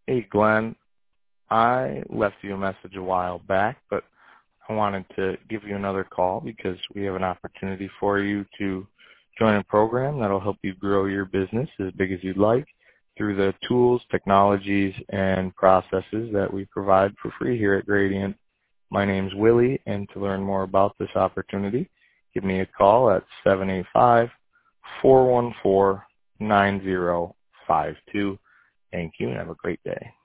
Hey, Glenn, I left you a message a while back, but I wanted to give you another call because we have an opportunity for you to join a program that'll help you grow your business as big as you'd like through the tools, technologies, and processes that we provide for free here at Gradient. My name's Willie, and to learn more about this opportunity, give me a call at 785-414-9052. Thank you, and have a great day.